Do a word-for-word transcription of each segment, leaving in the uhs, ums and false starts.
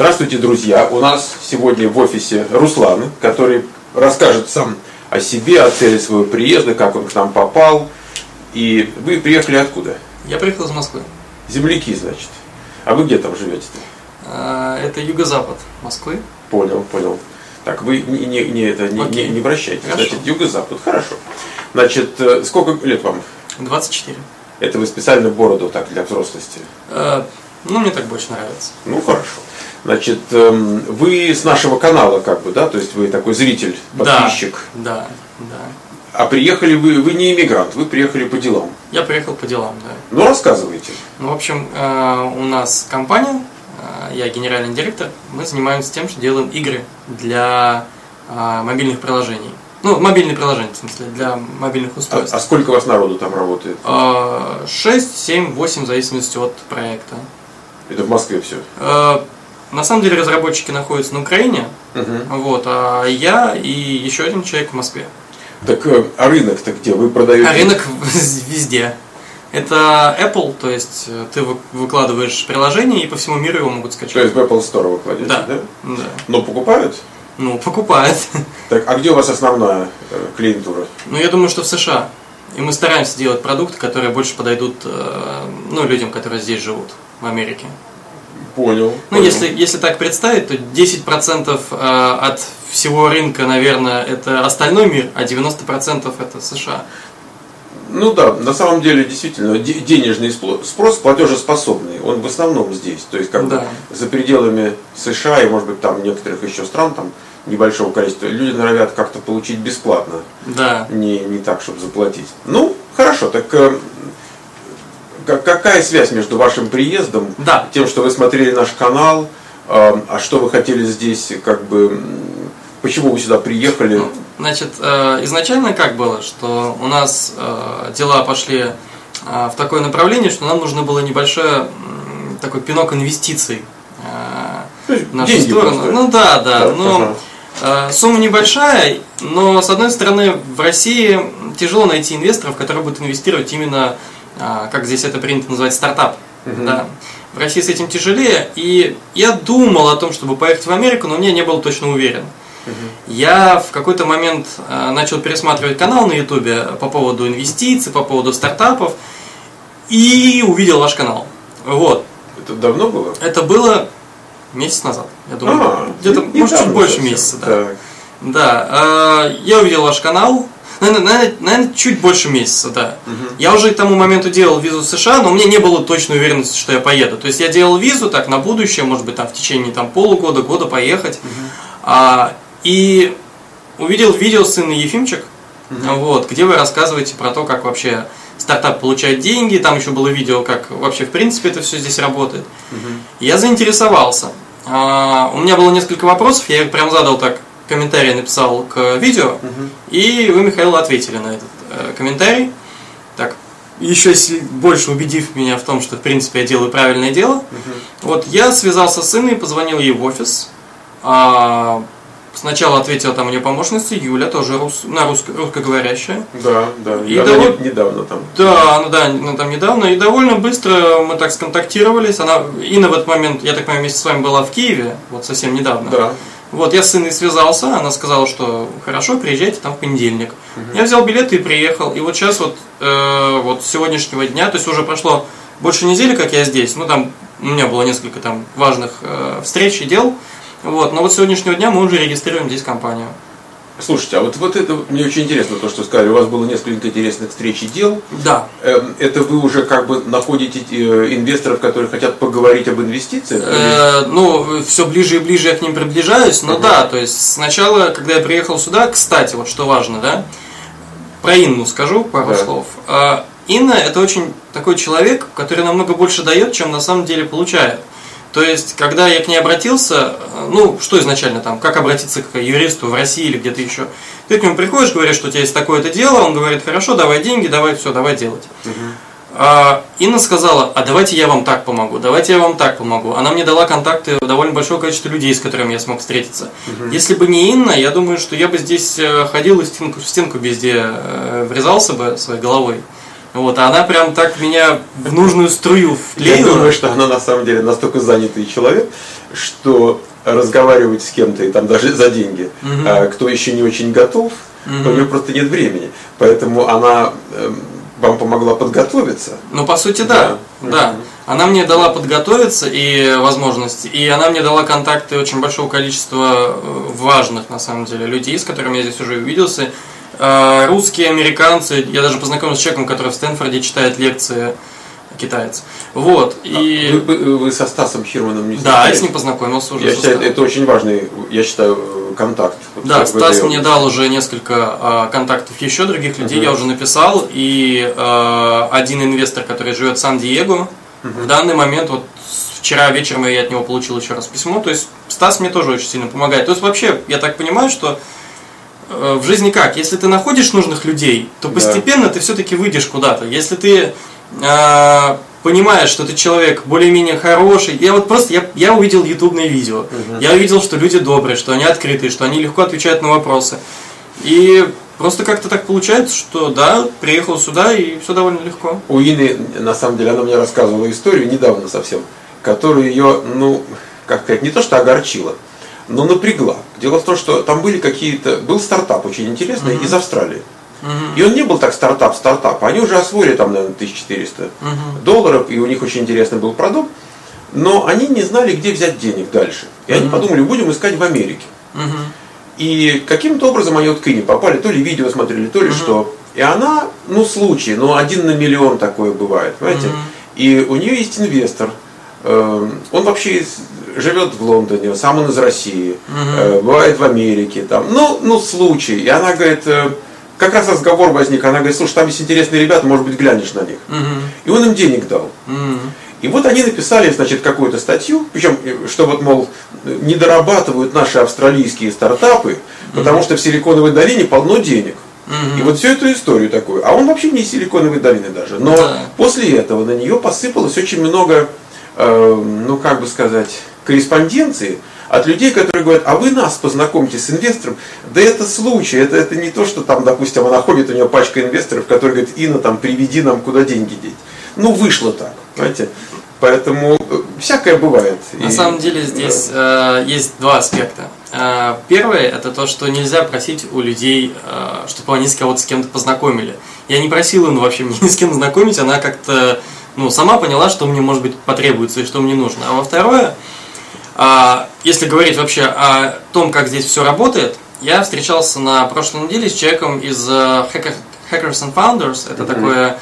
Здравствуйте, друзья! У нас сегодня в офисе Руслан, который расскажет сам о себе, о цели своего приезда, как он к нам попал. И вы приехали откуда? Я приехал из Москвы. Земляки, значит. А вы где там живете-то? Это юго-запад Москвы. Понял, понял. Так, вы не, не, не, это, не, не, не вращайтесь. Хорошо. Значит, юго-запад. Хорошо. Значит, сколько лет вам? двадцать четыре. Это вы специально бороду так для взрослости? Э, ну, мне так больше нравится. Ну, хорошо. Значит, вы с нашего канала, как бы, да? То есть вы такой зритель, подписчик. Да, да, да. А приехали вы, вы не иммигрант, вы приехали по делам. Я приехал по делам, да. Ну, рассказывайте. Ну, в общем, э, у нас компания, э, я генеральный директор, мы занимаемся тем, что делаем игры для э, мобильных приложений. Ну, мобильные приложения, в смысле, для мобильных устройств. А, а сколько у вас народу там работает? шесть, семь, восемь, в зависимости от проекта. Это в Москве все? Э, на самом деле разработчики находятся на Украине, угу. вот, а я и еще один человек в Москве. Так, а рынок-то где? Вы продаете? А рынок везде. Это Apple, то есть ты выкладываешь приложение, и по всему миру его могут скачать. То есть в Apple Store вы кладете, да? Да. Да. Но покупают? Ну, покупают. Так, а где у вас основная э, клиентура? Ну, я думаю, что в США. И мы стараемся делать продукты, которые больше подойдут э, ну, людям, которые здесь живут, в Америке. Понял. Ну, понял. Если, если так представить, то десять процентов э, от всего рынка, наверное, это остальной мир, а девяносто процентов это США. Ну да, на самом деле действительно денежный спрос платежеспособный, он в основном здесь. То есть как да. бы за пределами США и может быть там некоторых еще стран, там небольшого количества, люди норовят как-то получить бесплатно. Да. Не, не так, чтобы заплатить. Ну, хорошо, так э, какая связь между вашим приездом, да. тем, что вы смотрели наш канал, э, а что вы хотели здесь, как бы, почему вы сюда приехали? Ну, значит, изначально как было, что у нас дела пошли в такое направление, что нам нужно было небольшой такой пинок инвестиций в нашу сторону. Просто. Ну да, да, да но ага. Сумма небольшая, но с одной стороны в России тяжело найти инвесторов, которые будут инвестировать именно, как здесь это принято называть, стартап. Угу. Да. В России с этим тяжелее, и я думал о том, чтобы поехать в Америку, но мне не был точно уверен. Uh-huh. Я в какой-то момент э, начал пересматривать канал на Ютубе по поводу инвестиций, по поводу стартапов, и увидел ваш канал. Вот. Это давно было? Это было месяц назад, я думаю. А, где-то, может, чуть больше месяца. Да. Да. Э, я увидел ваш канал. Наверное, наверное, чуть больше месяца, да. Uh-huh. Я уже к тому моменту делал визу в США, но у меня не было точной уверенности, что я поеду. То есть я делал визу так на будущее, может быть, там в течение там, полугода, года поехать. Uh-huh. А, и увидел видео с Инной Ефимчик, uh-huh. вот, где вы рассказываете про то, как вообще стартап получает деньги. Там еще было видео, как вообще в принципе это все здесь работает. Uh-huh. Я заинтересовался. А, у меня было несколько вопросов, я их прям задал так, комментарий написал к видео, uh-huh. и вы, Михаил, ответили на этот э, комментарий. Так, еще больше убедив меня в том, что в принципе я делаю правильное дело. Uh-huh. Вот я связался с Инной, позвонил ей в офис. А, сначала ответила там у нее помощница Юля, тоже рус, на русско, русскоговорящая. Да, да, и она довольно, недавно там. Да, она, да, она там недавно. И довольно быстро мы так сконтактировались. Она, Инна в этот момент, я так понимаю, вместе с вами была в Киеве, вот совсем недавно. Да. Вот, я с Инной связался, она сказала, что хорошо, приезжайте там в понедельник. Угу. Я взял билеты и приехал. И вот сейчас вот, э, вот с сегодняшнего дня, то есть уже прошло больше недели, как я здесь. Ну там у меня было несколько там важных э, встреч и дел. Вот, но вот с сегодняшнего дня мы уже регистрируем здесь компанию. Слушайте, а вот, вот это мне очень интересно, то, что сказали, у вас было несколько интересных встреч и дел. Да. Это вы уже как бы находите инвесторов, которые хотят поговорить об инвестициях? Э, ну, все ближе и ближе я к ним приближаюсь, но uh-huh. да, то есть сначала, когда я приехал сюда, кстати, вот что важно, да, про Инну скажу пару да. слов. Инна это очень такой человек, который намного больше дает, чем на самом деле получает. То есть, когда я к ней обратился, ну, что изначально там, как обратиться к юристу в России или где-то еще, ты к нему приходишь, говоришь, что у тебя есть такое-то дело, он говорит, хорошо, давай деньги, давай все, давай делать. Угу. А Инна сказала, а давайте я вам так помогу, давайте я вам так помогу. Она мне дала контакты довольно большого количества людей, с которыми я смог встретиться. Угу. Если бы не Инна, я думаю, что я бы здесь ходил и стенку в стенку везде врезался бы своей головой. Вот, а она прям так меня в нужную струю вклеила. Я думаю, что она на самом деле настолько занятый человек, что разговаривать с кем-то, и там даже за деньги, угу. а, кто еще не очень готов, угу. у нее просто нет времени. Поэтому она э, вам помогла подготовиться. Ну, по сути, да. да. да. Угу. Она мне дала подготовиться и возможности, и она мне дала контакты очень большого количества важных, на самом деле, людей, с которыми я здесь уже увиделся. Русские, американцы, я даже познакомился с человеком, который в Стэнфорде читает лекции, китаец. Вот. И... А вы, вы со Стасом Хирманом не Да, я с ним познакомился уже. Я считаю, это очень важный, я считаю, контакт. Да, Стас мне дал уже несколько а, контактов еще других людей, uh-huh. я уже написал, и а, один инвестор, который живет в Сан-Диего, uh-huh. в данный момент, вот вчера вечером я от него получил еще раз письмо, то есть Стас мне тоже очень сильно помогает. То есть вообще, я так понимаю, что э, в жизни как, если ты находишь нужных людей, то постепенно да. ты все-таки выйдешь куда-то. Если ты э, понимаешь, что ты человек более-менее хороший, я вот просто, я, я увидел ютубные видео, uh-huh. я увидел, что люди добрые, что они открытые, что они легко отвечают на вопросы. И просто как-то так получается, что да, приехал сюда и все довольно легко. У Ины, на самом деле, она мне рассказывала историю недавно совсем, которая ее, ну, как сказать, не то что огорчила, но напрягла. Дело в том, что там были какие-то, был стартап очень интересный uh-huh. из Австралии. Uh-huh. И он не был так стартап-стартап, они уже освоили там, наверное, тысяча четыреста uh-huh. долларов, и у них очень интересный был продукт, но они не знали, где взять денег дальше. И uh-huh. они подумали, будем искать в Америке. Uh-huh. И каким-то образом они вот к Ине попали, то ли видео смотрели, то ли uh-huh. что. И она, ну, случай, ну, один на миллион такое бывает, понимаете? Uh-huh. И у нее есть инвестор. Он вообще живет в Лондоне, сам он из России, uh-huh. бывает в Америке, там, ну, ну, случай. И она говорит, как раз разговор возник, она говорит, слушай, там есть интересные ребята, может быть, глянешь на них. Uh-huh. И он им денег дал. Uh-huh. И вот они написали, значит, какую-то статью, причем, что вот, мол, не дорабатывают наши австралийские стартапы, uh-huh. потому что в Силиконовой долине полно денег. Uh-huh. И вот всю эту историю такую. А он вообще не из Силиконовой долины даже. Но uh-huh. после этого на нее посыпалось очень много, э, ну как бы сказать, корреспонденции от людей, которые говорят, а вы нас познакомьте с инвестором. Да это случай, это, это не то, что там, допустим, она ходит, у нее пачка инвесторов, которые говорят, Инна, там, приведи нам, куда деньги деть. Ну, вышло так, понимаете. Поэтому всякое бывает. На и, самом деле здесь да. э, есть два аспекта. Э, первое, это то, что нельзя просить у людей, э, чтобы они с кого-то с кем-то познакомили. Я не просил Инну вообще меня ни с кем знакомить, она как-то ну, сама поняла, что мне, может быть, потребуется и что мне нужно. А во второе, э, если говорить вообще о том, как здесь все работает, я встречался на прошлой неделе с человеком из uh, Hacker, Hackers and Founders, это mm-hmm. такое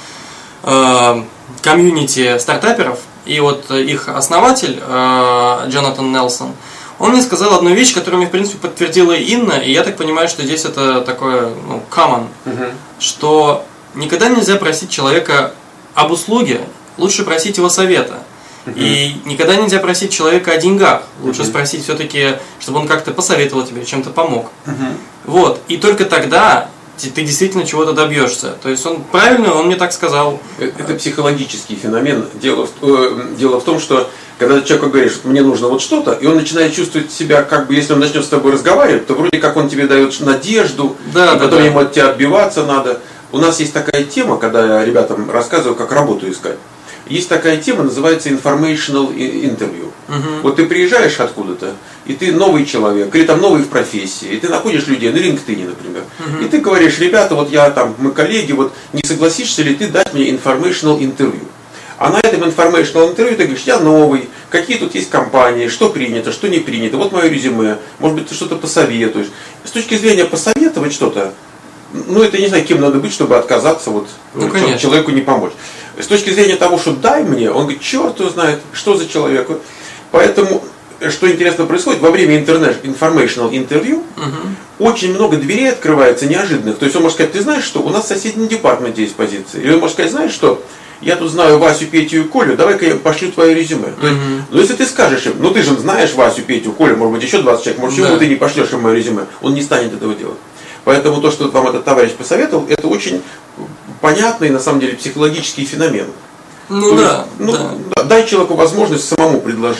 э, комьюнити стартаперов. И вот их основатель, Джонатан Нелсон, он мне сказал одну вещь, которую мне, в принципе, подтвердила Инна, и я так понимаю, что здесь это такое, ну, common, uh-huh. что никогда нельзя просить человека об услуге, лучше просить его совета. Uh-huh. И никогда нельзя просить человека о деньгах, лучше uh-huh. спросить все-таки, чтобы он как-то посоветовал тебе, чем-то помог. Uh-huh. Вот, и только тогда ты действительно чего-то добьешься. То есть он правильно, он мне так сказал. Это психологический феномен. Дело в, дело в том, что когда человеку говоришь, мне нужно вот что-то, и он начинает чувствовать себя, как бы, если он начнет с тобой разговаривать, то вроде как он тебе дает надежду, да, и да, потом да. ему от тебя отбиваться надо. У нас есть такая тема, когда я ребятам рассказываю, как работу искать. Есть такая тема, называется informational interview. Uh-huh. Вот ты приезжаешь откуда-то, и ты новый человек, или там новый в профессии, и ты находишь людей на LinkedIn, например, uh-huh. и ты говоришь, ребята, вот я там, мы коллеги, вот не согласишься ли ты дать мне informational interview? А на этом informational interview ты говоришь, я новый, какие тут есть компании, что принято, что не принято, вот мое резюме, может быть, ты что-то посоветуешь. С точки зрения посоветовать что-то, ну это не знаю, кем надо быть, чтобы отказаться, вот ну, человеку не помочь. С точки зрения того, что дай мне, он говорит, черт его знает, что за человек. Поэтому, что интересно происходит, во время informational интервью uh-huh. очень много дверей открывается неожиданных. То есть он может сказать, ты знаешь, что у нас в соседнем департаменте есть позиции. Или он может сказать, знаешь что, я тут знаю Васю, Петю и Колю, давай-ка я пошлю твое резюме. Uh-huh. То есть, ну если ты скажешь им, ну ты же знаешь Васю, Петю, Колю, может быть еще двадцать человек, может почему да. ты не пошлешь им мое резюме, он не станет этого делать. Поэтому то, что вам этот товарищ посоветовал, это очень понятный, на самом деле, психологический феномен. Ну, то да, есть, ну да. Дай человеку возможность самому предложить.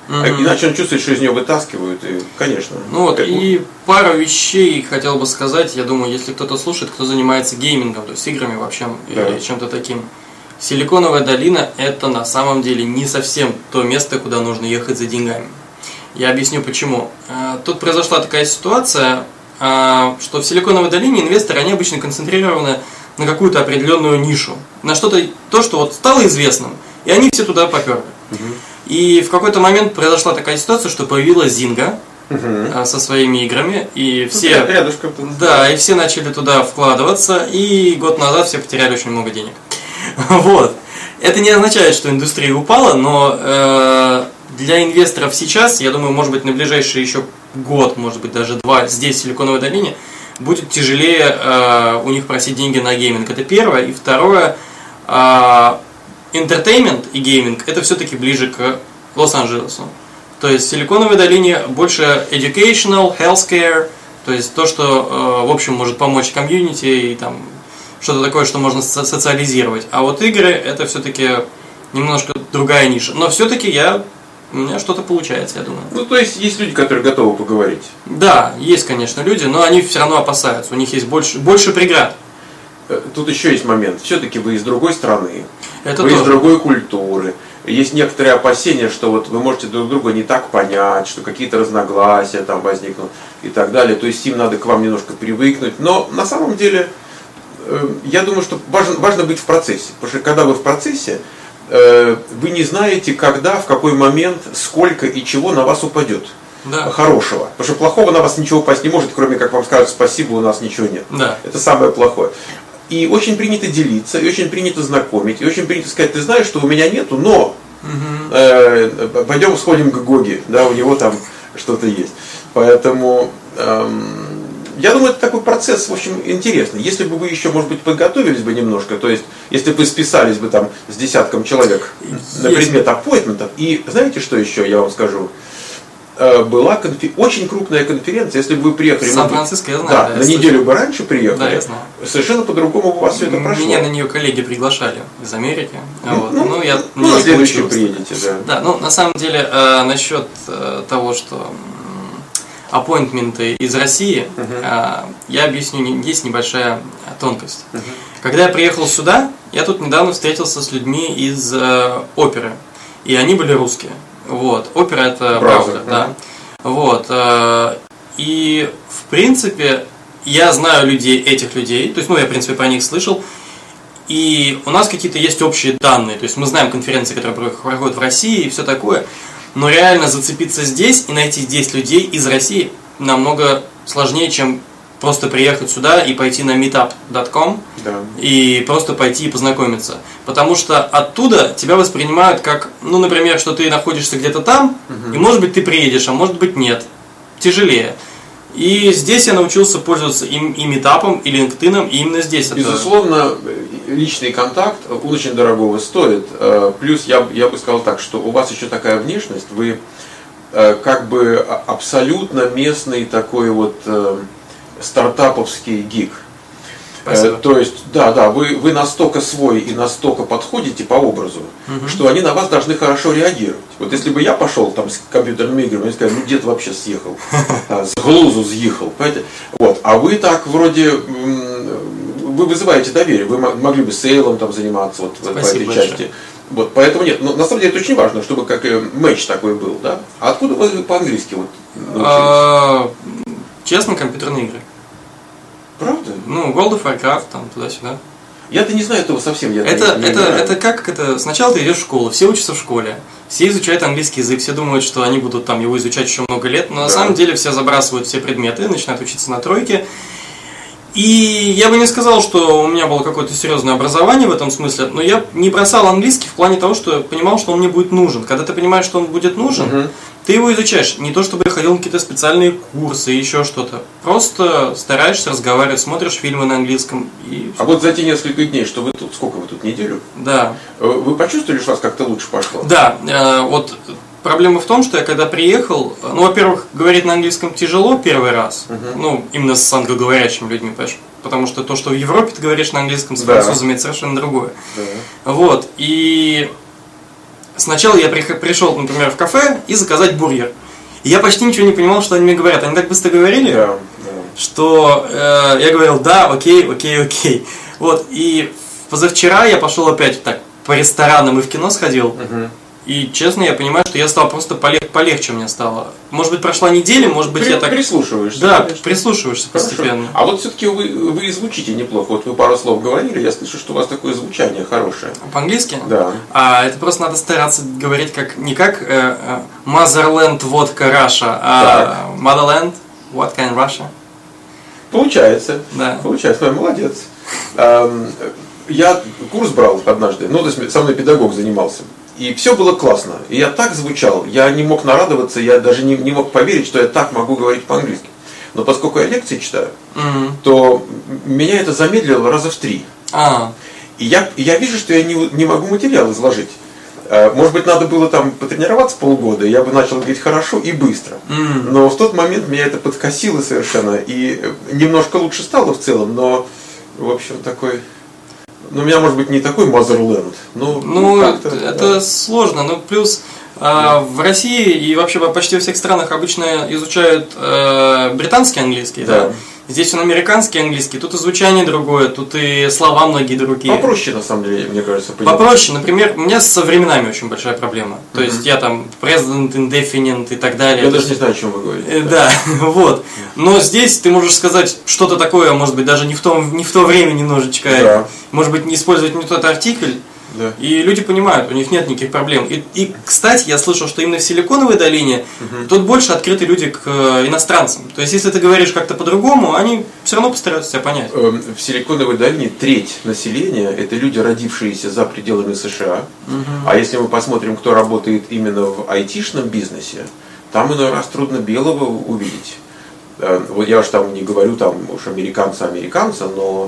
Mm-hmm. Иначе он чувствует, что из нее вытаскивают, и, конечно. Ну вот, и пару вещей хотел бы сказать, я думаю, если кто-то слушает, кто занимается геймингом, то есть играми вообще, да. или чем-то таким. Силиконовая долина – это на самом деле не совсем то место, куда нужно ехать за деньгами. Я объясню почему. Тут произошла такая ситуация, что в Силиконовой долине инвесторы, они обычно концентрированы на какую-то определенную нишу, на что-то, то, что вот стало известным, и они все туда поперли. Угу. И в какой-то момент произошла такая ситуация, что появилась Zynga угу. со своими играми, и все, ну, рядышком, да, и все начали туда вкладываться, и год назад все потеряли очень много денег. Вот. Это не означает, что индустрия упала, но э, для инвесторов сейчас, я думаю, может быть, на ближайший еще год, может быть, даже два, здесь, в Силиконовой долине, будет тяжелее э, у них просить деньги на гейминг. Это первое. И второе, э, entertainment и гейминг, это все-таки ближе к Лос-Анджелесу. То есть в Силиконовой долине больше educational, healthcare, то есть то, что, э, в общем, может помочь комьюнити и там что-то такое, что можно социализировать. А вот игры, это все-таки немножко другая ниша. Но все-таки я... У меня что-то получается, я думаю. Ну, то есть, есть люди, которые готовы поговорить. Да, есть, конечно, люди, но они все равно опасаются. У них есть больше, больше преград. Тут еще есть момент. Все-таки вы из другой страны. Это вы тоже. Из другой культуры. Есть некоторые опасения, что вот вы можете друг друга не так понять, что какие-то разногласия там возникнут и так далее. То есть, им надо к вам немножко привыкнуть. Но на самом деле, я думаю, что важно, важно быть в процессе. Потому что когда вы в процессе, вы не знаете, когда, в какой момент, сколько и чего на вас упадет. Да. Хорошего. Потому что плохого на вас ничего упасть не может, кроме как вам скажут спасибо, у нас ничего нет. Да. Это самое плохое. И очень принято делиться, и очень принято знакомить, и очень принято сказать, ты знаешь, что у меня нету, но угу. э, пойдем сходим к Гоге, да, у него там что-то есть. Поэтому эм, я думаю, это такой процесс, в общем, интересный. Если бы вы еще, может быть, подготовились бы немножко, то есть, если бы вы списались бы там с десятком человек на предмет аппоинтментов, и знаете, что еще я вам скажу? Была конфер... очень крупная конференция, если бы вы приехали Сан-Франциско, я знаю, да, да, на я неделю бы раньше приехали, да, я знаю. Совершенно по-другому у вас все это прошло. Меня на нее коллеги приглашали из Америки. Ну, вот. ну, ну, я, ну на следующий приедете, да. Да, ну на самом деле э, насчет э, того, что аппоинтменты из России, uh-huh. э, я объясню, есть небольшая тонкость. Uh-huh. Когда я приехал сюда, я тут недавно встретился с людьми из э, оперы, и они были русские. Вот. Опера это правда, uh-huh. да. Вот. Э, и в принципе я знаю людей, этих людей, то есть, ну, я в принципе про них слышал, и у нас какие-то есть общие данные, то есть мы знаем конференции, которые проходят в России и все такое, но реально зацепиться здесь и найти здесь людей из России намного сложнее, чем просто приехать сюда и пойти на meetup точка ком да. и просто пойти и познакомиться. Потому что оттуда тебя воспринимают как, ну, например, что ты находишься где-то там, угу. и может быть ты приедешь, а может быть нет. Тяжелее. И здесь я научился пользоваться и, и метапом, и LinkedIn, и именно здесь. Безусловно, это... личный контакт очень дорогого стоит. Плюс я, я бы сказал так, что у вас еще такая внешность, вы как бы абсолютно местный такой вот стартаповский гик. Спасибо. То есть, да, да, вы, вы настолько свой и настолько подходите по образу, угу. что они на вас должны хорошо реагировать. Вот если бы я пошел там с компьютерными играми, они сказали, ну дед вообще съехал, с глузу съехал, понимаете? Вот. А вы так вроде, вы вызываете доверие, вы могли бы сейлом там заниматься вот, по этой большое. части. Вот, поэтому нет, но на самом деле это очень важно, чтобы как матч такой был, да? А откуда вы по-английски вот научились? Честно, компьютерные игры. Правда? Ну, World of Warcraft, там, туда-сюда. Я-то не знаю этого совсем. Я это, не, не это, это как это? Сначала ты идешь в школу, все учатся в школе, все изучают английский язык, все думают, что они будут там его изучать еще много лет, но да. на самом деле все забрасывают все предметы, начинают учиться на тройке. И я бы не сказал, что у меня было какое-то серьезное образование в этом смысле, но я не бросал английский в плане того, что понимал, что он мне будет нужен. Когда ты понимаешь, что он будет нужен, угу. ты его изучаешь. Не то, чтобы я ходил на какие-то специальные курсы и еще что-то. Просто стараешься разговаривать, смотришь фильмы на английском. И а вот за те несколько дней, что вы тут, сколько вы тут, неделю? Да. Вы почувствовали, что у вас как-то лучше пошло? Да, э, вот проблема в том, что я когда приехал, ну, во-первых, говорить на английском тяжело первый раз, uh-huh. ну, именно с англоговорящими людьми, понимаешь? Потому что то, что в Европе ты говоришь на английском с да. французами, это совершенно другое. Да. Вот, и сначала я пришел, например, в кафе и заказать бургер. И я почти ничего не понимал, что они мне говорят. Они так быстро говорили, да, да. что э, я говорил, да, окей, окей, окей. Вот, и позавчера я пошел опять так по ресторанам и в кино сходил. Угу. И честно, я понимаю, что я стал просто полег, полегче мне стало. Может быть, прошла неделя, может быть, При, я так... Прислушиваешься. Да, конечно. Прислушиваешься Хорошо. Постепенно. А вот все-таки вы, вы звучите неплохо. Вот вы пару слов говорили, я слышу, что у вас такое звучание хорошее. По-английски? Да. А это просто надо стараться говорить как не как э, э, Motherland, водка, Russia, а так. Motherland, what kind Russia? Получается. Да. Получается. Ой, молодец. Я курс брал однажды, ну, то есть со мной педагог занимался. И все было классно. И я так звучал, я не мог нарадоваться, я даже не, не мог поверить, что я так могу говорить по-английски. Но поскольку я лекции читаю, mm-hmm. то меня это замедлило раза в три. Ah. И я, я вижу, что я не, не могу материал изложить. Может быть, надо было там потренироваться полгода, и я бы начал говорить хорошо и быстро. Mm. Но в тот момент меня это подкосило совершенно. И немножко лучше стало в целом, но, в общем, такой... Ну, у меня, может быть, не такой motherland. Но ну, это да. сложно. Ну, плюс да. э, в России и вообще почти во всех странах обычно изучают э, британский английский. Да. Да? Здесь он американский английский, тут и звучание другое, тут и слова многие другие. Попроще, на самом деле, мне кажется. Понимать. Попроще. Например, у меня со временами очень большая проблема. То mm-hmm. есть я там present, indefinite и так далее. Я даже не знаю, о чем вы говорите. Да, да. Вот. Но здесь ты можешь сказать что-то такое, может быть, даже не в, том, не в то время немножечко. Да. Может быть, не использовать не тот артикль. Да. И люди понимают, у них нет никаких проблем. И, и кстати, я слышал, что именно в Силиконовой долине угу. тут больше открыты люди к иностранцам. То есть, если ты говоришь как-то по-другому, они все равно постараются тебя понять. В Силиконовой долине треть населения – это люди, родившиеся за пределами США. Угу. А если мы посмотрим, кто работает именно в айтишном бизнесе, там иной раз трудно белого увидеть. Вот я уж там не говорю, там уж американца-американца, но...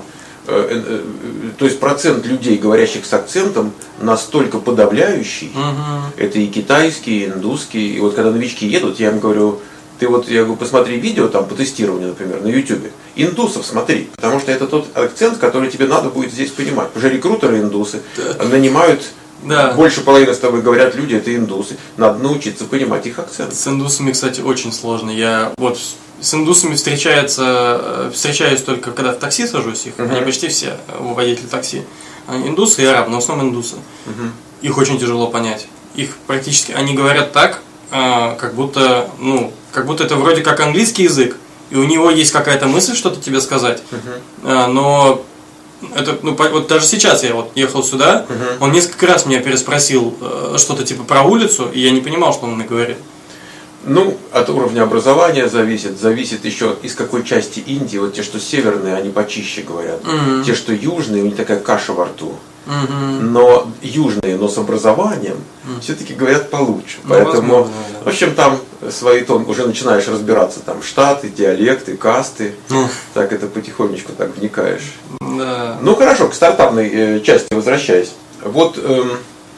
То есть процент людей, говорящих с акцентом, настолько подавляющий. Uh-huh. Это и китайские, и индусские. И вот когда новички едут, я им говорю, ты вот, я говорю, посмотри видео там по тестированию, например, на ютубе. Индусов смотри, потому что это тот акцент, который тебе надо будет здесь понимать. Потому что рекрутеры индусы uh-huh. нанимают. Да. Больше половины с тобой говорят люди, это индусы. Надо научиться понимать их акцент. С индусами, кстати, очень сложно. Я вот с индусами встречается, встречаюсь только когда в такси сажусь, их, uh-huh. они почти все водители такси. Индусы и арабы, но в основном индусы. Uh-huh. Их очень тяжело понять. Их практически, они говорят так, как будто, ну, как будто это вроде как английский язык, и у него есть какая-то мысль что-то тебе сказать, uh-huh. но это, ну, вот даже сейчас я вот ехал сюда, uh-huh. он несколько раз меня переспросил что-то типа про улицу, и я не понимал, что он мне говорит. Ну, от уровня образования зависит, зависит еще из какой части Индии. Вот те, что северные, они почище говорят. Mm-hmm. Те, что южные, у них такая каша во рту. Mm-hmm. Но южные, но с образованием, mm-hmm. все-таки говорят получше. Ну, поэтому, возможно, да. в общем, там свои тон, уже начинаешь разбираться, там штаты, диалекты, касты. Mm. Так это потихонечку так вникаешь. Mm. Ну, хорошо, к стартапной э, части возвращаясь. Вот эм,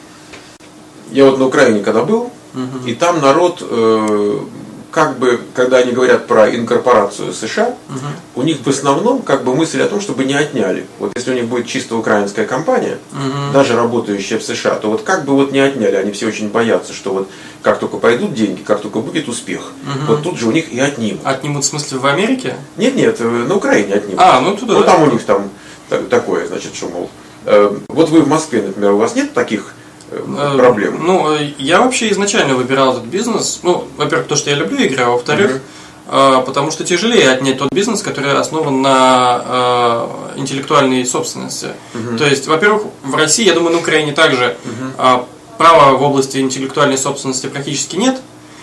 я вот на Украине когда был, и там народ, э, как бы, когда они говорят про инкорпорацию США, uh-huh. у них в основном как бы мысль о том, чтобы не отняли. Вот если у них будет чисто украинская компания, uh-huh. даже работающая в США, то вот как бы вот не отняли. Они все очень боятся, что вот как только пойдут деньги, как только будет успех, uh-huh. вот тут же у них и отнимут. Отнимут в смысле в Америке? Нет, нет, на Украине отнимут. А, ну туда. Ну там у них там такое, значит, что, мол. Э, вот вы в Москве, например, у вас нет таких проблем? Ну, я вообще изначально выбирал этот бизнес. Ну, во-первых, то, что я люблю игры, а во-вторых, uh-huh. потому что тяжелее отнять тот бизнес, который основан на э, интеллектуальной собственности. Uh-huh. То есть, во-первых, в России, я думаю, на Украине также uh-huh. права в области интеллектуальной собственности практически нет.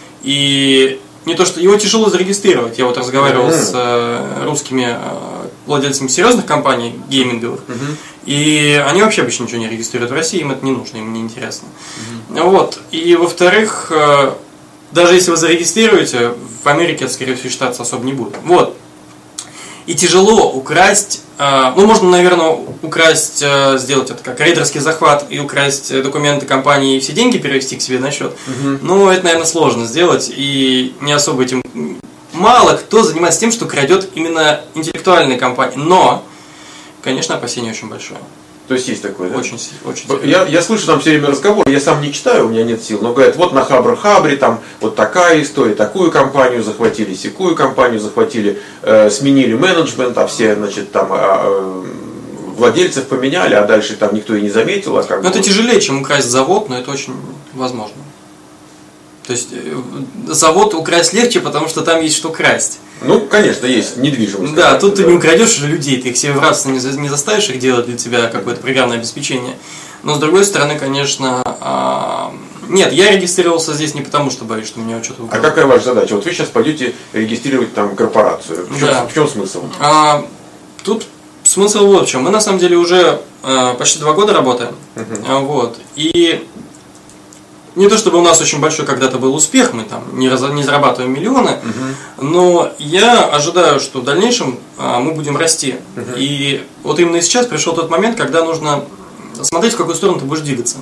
И не то, что его тяжело зарегистрировать. Я вот разговаривал uh-huh. с э, русскими э, владельцами серьезных компаний гейминговых. Uh-huh. И они вообще обычно ничего не регистрируют в России, им это не нужно, им не интересно. Mm-hmm. Вот. И во-вторых, даже если вы зарегистрируете, в Америке это, скорее всего, считаться особо не будет. Вот. И тяжело украсть, ну, можно, наверное, украсть, сделать это как рейдерский захват и украсть документы компании и все деньги перевести к себе на счет. Mm-hmm. Но это, наверное, сложно сделать, и не особо этим... Мало кто занимается тем, что крадет именно интеллектуальные компании. Но... Конечно, опасение очень большое. То есть есть такое, да? Очень, очень я, я слышу там все время разговоры, я сам не читаю, у меня нет сил, но говорят, вот на Хабр-Хабре там вот такая история, такую компанию захватили, сякую компанию захватили, э, сменили менеджмент, а все, значит, там э, владельцев поменяли, а дальше там никто и не заметил. А как но это тяжелее, чем украсть завод, но это очень возможно. То есть завод украсть легче, потому что там есть что красть. Ну, конечно, есть недвижимость. Да, тут да. Ты не украдешь уже людей, ты их себе в рабство не, за, не заставишь их делать для тебя какое-то программное обеспечение. Но с другой стороны, конечно, а... нет, я регистрировался здесь не потому, что боюсь, что меня что-то украдут. А какая ваша задача? Вот вы сейчас пойдете регистрировать там корпорацию. В чем, да. в чем смысл? А, тут смысл вот в чем. Мы на самом деле уже а, почти два года работаем. Uh-huh. А, вот, и не то чтобы у нас очень большой когда-то был успех, мы там не, раз, не зарабатываем миллионы, uh-huh. но я ожидаю, что в дальнейшем а, мы будем расти. Uh-huh. И вот именно сейчас пришел тот момент, когда нужно смотреть, в какую сторону ты будешь двигаться.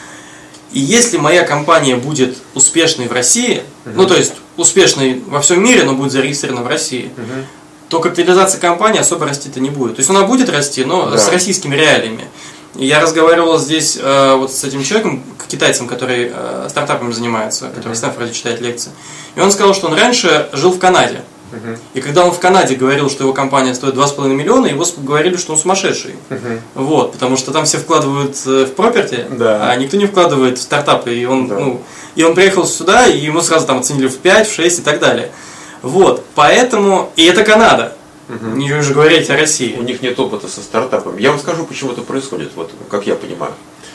И если моя компания будет успешной в России, uh-huh. ну то есть успешной во всем мире, но будет зарегистрирована в России, uh-huh. то капитализация компании особо расти-то не будет. То есть она будет расти, но да. с российскими реалиями. Я разговаривал здесь э, вот с этим человеком, китайцем, который э, стартапами занимается, который в Стэнфорде читает лекции. И он сказал, что он раньше жил в Канаде. Uh-huh. И когда он в Канаде говорил, что его компания стоит два с половиной миллиона, его говорили, что он сумасшедший. Uh-huh. Вот, потому что там все вкладывают в property, да. а никто не вкладывает в стартапы. И он, да. ну, и он приехал сюда, и ему сразу там оценили в пять, в шесть и так далее. Вот, поэтому... И это Канада. Угу. Не уже говорить о России. У них нет опыта со стартапами. Я вам скажу, почему это происходит, вот, как я понимаю.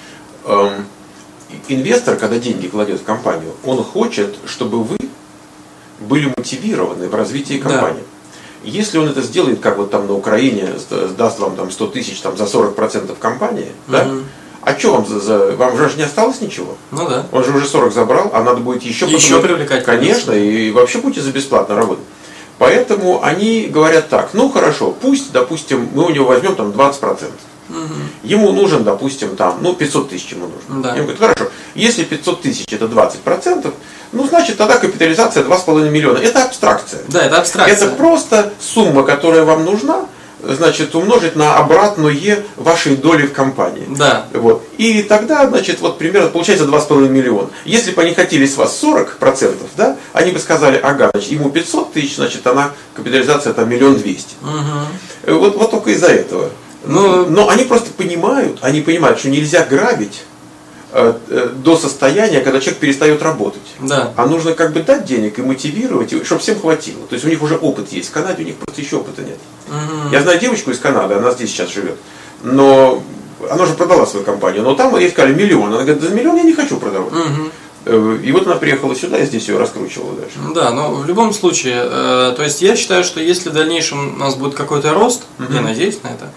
Эм, инвестор, когда деньги кладет в компанию, он хочет, чтобы вы были мотивированы в развитии компании. Да. Если он это сделает, как вот там на Украине, даст вам там сто тысяч там, за сорок процентов компании, угу. да? А что вам за, за... Вам же не осталось ничего? Ну да. Он же уже сорок забрал, а надо будет еще... Еще потом... привлекать. Конечно, и вообще будете за бесплатно работать. Поэтому они говорят так, ну хорошо, пусть, допустим, мы у него возьмем там двадцать процентов. Угу. Ему нужен, допустим, там, ну пятьсот тысяч ему нужно. Да. Я говорю, хорошо, если пятьсот тысяч это двадцать процентов, ну значит тогда капитализация два с половиной миллиона. Это абстракция. Да, это абстракция. Это просто сумма, которая вам нужна, значит, умножить на обратное вашей доли в компании. Да. Вот. И тогда, значит, вот примерно получается два с половиной миллиона. Если бы они хотели с вас сорок процентов, да, они бы сказали, ага, значит, ему пятьсот тысяч, значит, она, капитализация там миллион двести. Угу. Вот, вот только из-за этого. Но, но они просто понимают, они понимают, что нельзя грабить э, э, до состояния, когда человек перестает работать. Да. А нужно как бы дать денег и мотивировать, чтобы всем хватило. То есть у них уже опыт есть. В Канаде у них просто еще опыта нет. Угу. Я знаю девочку из Канады, она здесь сейчас живет. Но она уже продала свою компанию. Но там ей сказали миллион. Она говорит, за миллион я не хочу продавать. Угу. И вот она приехала сюда, и здесь ее раскручивала дальше. Да, но в любом случае, э, то есть я считаю, что если в дальнейшем у нас будет какой-то рост, угу. я надеюсь на это,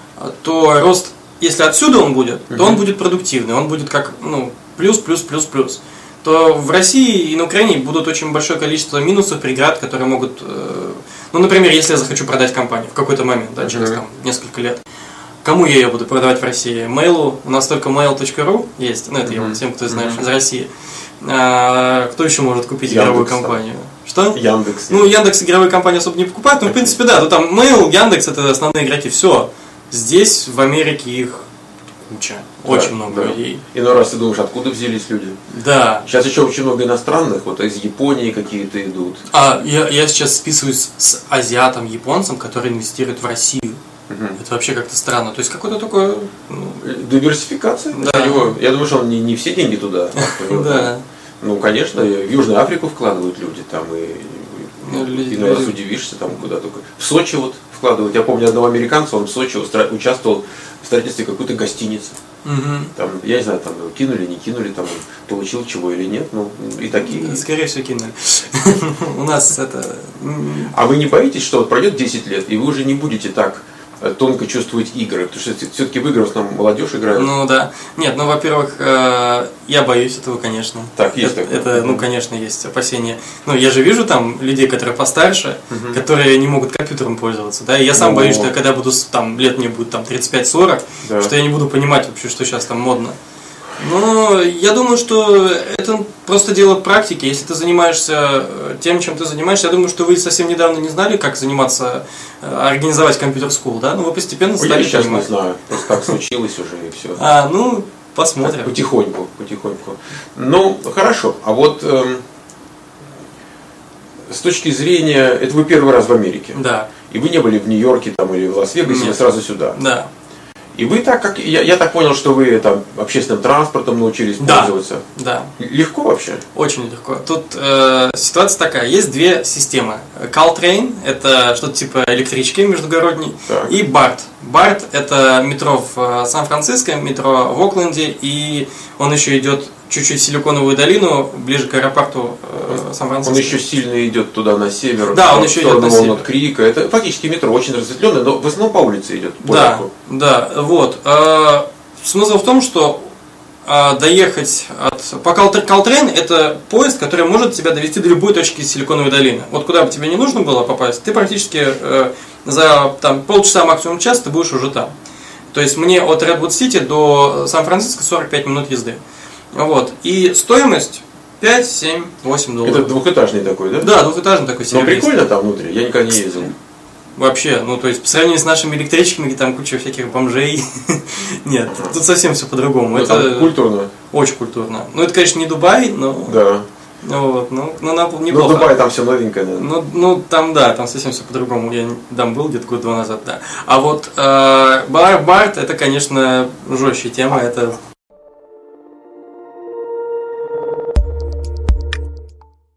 то рост, если отсюда он будет, uh-huh. то он будет продуктивный, он будет как ну, плюс, плюс, плюс, плюс. То в России и на Украине будут очень большое количество минусов, преград, которые могут, э, ну, например, если я захочу продать компанию в какой-то момент, да, через uh-huh. там, несколько лет, кому я ее буду продавать в России? Mail.ru, у нас только mail точка ру есть, ну, это я всем, кто знает, uh-huh. из России. А, кто еще может купить Яндекс, игровую компанию? Что? Яндекс. Ну, Яндекс игровые компании особо не покупают, но, в принципе, да, то там Mail, Яндекс, это основные игроки, все. Здесь, в Америке, их куча. Очень да, много да. людей. И ну раз ты думаешь, откуда взялись люди? Да. Сейчас еще очень много иностранных, вот из Японии какие-то идут. А я, я сейчас списываюсь с азиатом, японцем, который инвестирует в Россию. Угу. Это вообще как-то странно. То есть какое-то такое... Ну... Диверсификация. Да. Я думаю, что он не, не все деньги туда. Да. Ну, конечно, в Южную Африку вкладывают люди там и... И на раз удивишься, там куда только. В Сочи вот вкладывают. Я помню одного американца, он в Сочи участвовал в строительстве какой-то гостиницы. Угу. Там, я не знаю, там кинули, не кинули, там он получил чего или нет, ну и такие. Скорее всего кинули. У нас это. А вы не боитесь, что вот пройдет десять лет, и вы уже не будете так тонко чувствовать игры? Потому что все-таки в игры в основном молодежь играет. Ну да. Нет, ну во-первых, я боюсь этого, конечно. Так, есть это, такое. Это, ну, конечно, есть опасения. Ну, я же вижу там людей, которые постарше, угу. которые не могут компьютером пользоваться. Да? И я сам Но... боюсь, что когда буду там, лет мне будет там тридцать пять сорок, да. что я не буду понимать вообще, что сейчас там модно. Ну, я думаю, что это просто дело практики. Если ты занимаешься тем, чем ты занимаешься, я думаю, что вы совсем недавно не знали, как заниматься, организовать компьютер-скул, да? Ну, вы постепенно стали. Я сейчас понимать. Не знаю, просто так случилось уже и все. А, ну, посмотрим. Так, потихоньку, потихоньку. Ну, хорошо. А вот эм, с точки зрения, это вы первый раз в Америке. Да. И вы не были в Нью-Йорке там, или в Лас-Вегасе, вы сразу сюда. Да. И вы так, как я, я так понял, что вы там общественным транспортом научились да, пользоваться. Да. Легко вообще? Очень легко. Тут э, ситуация такая: есть две системы. Caltrain — это что-то типа электрички междугородней, так. И BART. BART — это метро в Сан-Франциско, метро в Окленде, и он еще идет чуть-чуть в Силиконовую долину, ближе к аэропорту э, Сан-Франциско. Он еще сильно идет туда на север, да, он еще идет на север. Крика. Это фактически метро очень разветвленное, но в основном по улице идет. По да, да, вот. Э, смысл в том, что э, доехать от... По Caltrain — это поезд, который может тебя довести до любой точки Силиконовой долины. Вот куда бы тебе не нужно было попасть, ты практически э, за там, полчаса, максимум час, ты будешь уже там. То есть мне от Редвуд-Сити до Сан-Франциско сорок пять минут езды. Вот. И стоимость пять, семь, восемь долларов. Это двухэтажный такой, да? Да, двухэтажный такой. Но прикольно там внутри, я никогда не ездил. Вообще, ну то есть по сравнению с нашими электричками, там куча всяких бомжей. Нет, тут совсем все по-другому. Это культурно. Очень культурно. Ну это, конечно, не Дубай, но... Да. Вот, ну, ну, неплохо. Ну, в Дубае там все новенькое, наверное. Ну, ну, там, да, там совсем все по-другому. Я там был где-то год-два назад, да. А вот э, бар, барт, это, конечно, жестче тема. Это